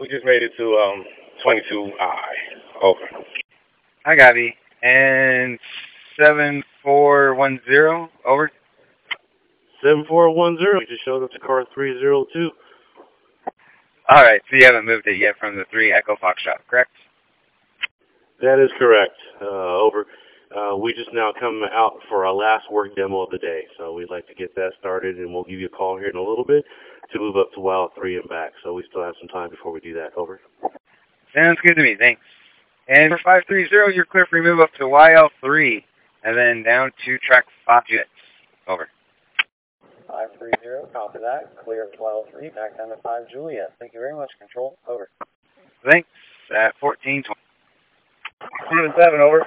We just made it to 22I. Over. Hi, Gabby. And 7410, over. 7410, we just showed up to car 302. All right, so you haven't moved it yet from the 3 Echo Foxtrot, correct? That is correct. Over. We just now come out for our last work demo of the day, so we'd like to get that started, and we'll give you a call here in a little bit to move up to Wild 3 and back. So we still have some time before we do that. Over. Sounds good to me, thanks. And for 530, you're clear for move up to YL3, and then down to track 5 jets. Over. 530, copy that. Clear of YL3, back down to 5 Juliet. Thank you very much, Control. Over. Thanks. At 1420. 7, over.